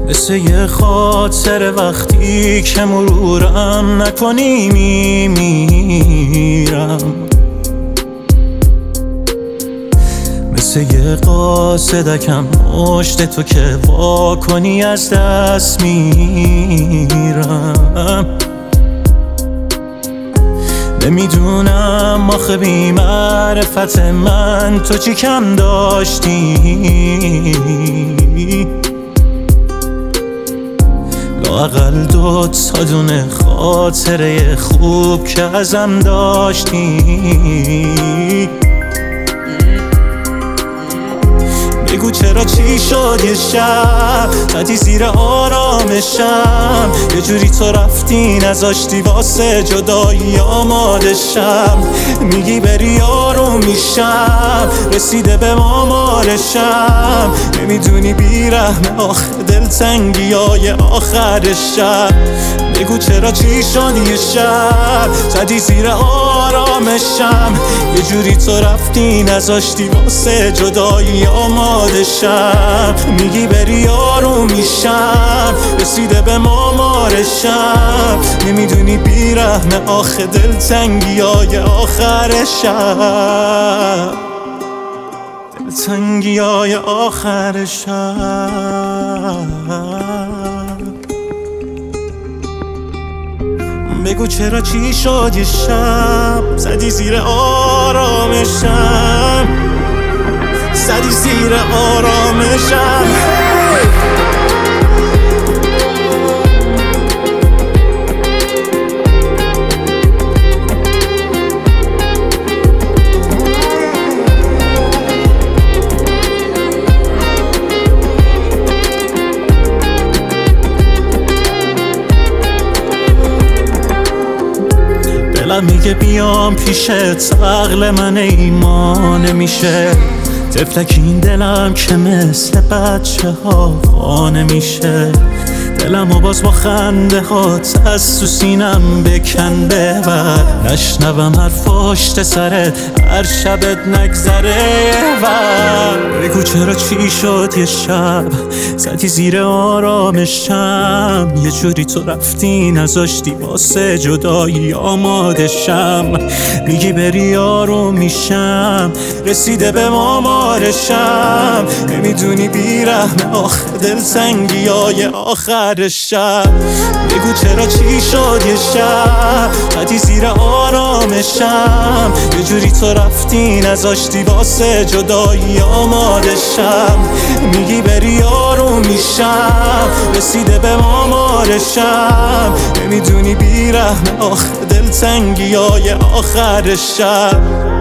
مثل یه خاطر وقتی که مرورم نکنی میمیرم، مثل یه قاصدکم مشت تو که وا کنی از دست میرم. نمیدونم آخه بی معرفت من تو چی کم داشتی، لااقل 2 تا دونه خاطره خوب که ازم داشتی. بگو چرا چی شد یه شب زدی زیر آرامشم، یه جوری تو رفتی نذاشتی واسه جدایی آمادشم. میگی بری آروم میشم، رسیده به مامارشم، نمیدونی بیرحمه آخه دلتنگی های آخر شب. بگو چرا چی شد یه شب زدی زیر آرامشم، یه جوری تو رفتی نذاشتی واسه جدایی آمادشم. میگی بری آروم میشم، رسیده به مامارشم، نمیدونی بیرحمه آخه دلتنگی های آخر شب، دلتنگی های آخر شب. بگو چرا چی شد یه شب زدی زیر آرامشم، زدی زیر آرامشم. دلم میگه بیام پیشت، عقل من ایمان نمیشه، طفلک این دلم که مثل بچه ها خانه میشه. دلم و باز با خنده هات از تو سینم بکن ببر، نشنوم حرف پشت سرت هر شبت نگذره ور. بگو چرا چی شد یه شب زدی زیر آرامشم، یه جوری تو رفتی نذاشتی واسه جدایی آمادشم. میگی بری آروم میشم، رسیده به مامارشم، نمیدونی بیرحمه آخه دلتنگی های آخر شب. بگو چرا چی شد یه شب زدی زیر آرامشم، یه جوری تو رفتی نذاشتی واسه جدایی آمادشم. میگی بری آروم میشم، رسیده به مامارشم، نمیدونی بیرحمه آخه دلتنگی های آخر شب.